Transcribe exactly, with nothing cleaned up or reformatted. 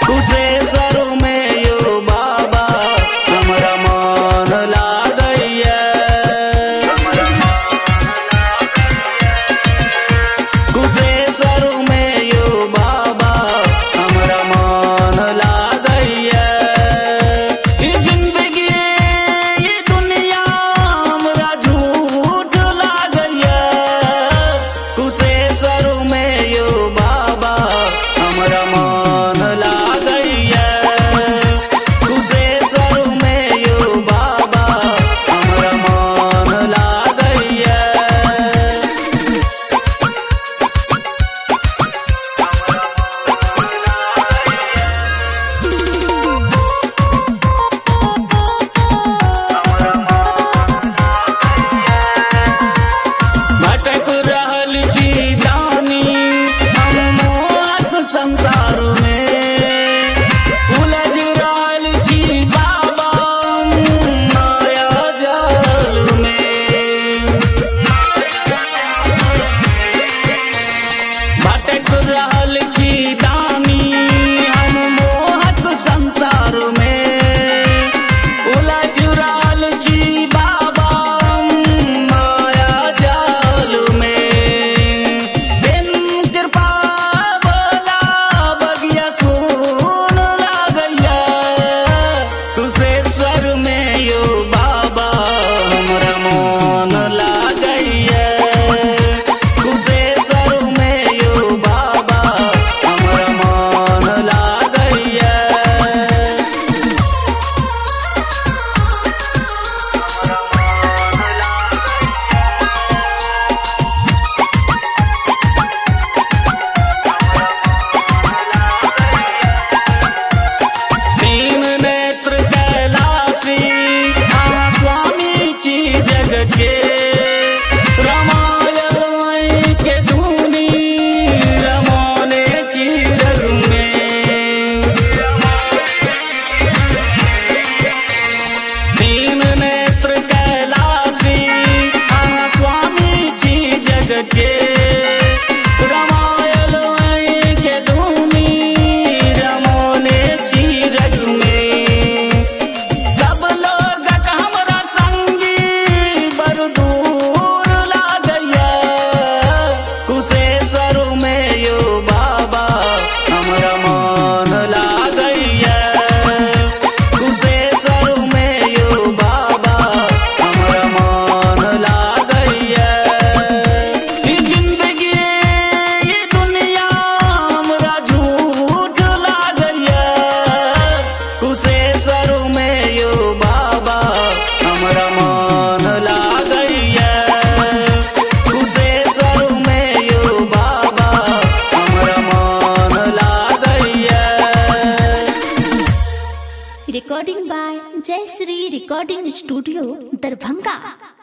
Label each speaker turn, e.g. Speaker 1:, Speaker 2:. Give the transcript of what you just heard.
Speaker 1: कुशेश्वर में यो बाबा हमरा मन लागैया। कुशेश्वर में यो बाबा हमरा मन लागैया। ई जिंदगी ई दुनिया हमरा झूठ लागैया। कुशेश्वर में यो बाबा हमरा मन लागैया। कुशेश्वर में यो बाबा हमरा मन लागैया। भटक रहल छी जानी हम मोहक संसार में। उलझ रहल छी बाबा माया जाल में। भटक रहल छी जानी हम मोहक संसार में। उलझ रहल छी बाबा माया जाल में। बिन कृपा भोला बगिया सुन लागैया। कुशेश्वर में यो बाबा हमरा मन लागैया। कुशेश्वर में यो बाबा हमरा मन लागैया। तीन नेत्र कैलासी आहा स्वामी छी जग के। रामायण के धुनी रमौने छी जग में। तीन नेत्र कैलासी आहा स्वामी छी जग के। रामायण के धुनी रमौने छी जग में। सब लोग हमरा संगी बड़ दूर लागैया। कुशेश्वर में यो बाबा हमरा मन लागैया। कुशेश्वर में यो बाबा हमरा मन लागैया। ई जिंदगी ई दुनिया हमरा झूठ लागैया। कुशेश्वर में यो बाबा हमरा मन लागैया। कुशेश्वर में यो बाबा हमरा मन लागैया।
Speaker 2: Recording by Jai Sri Recording Studio, Darbhanga.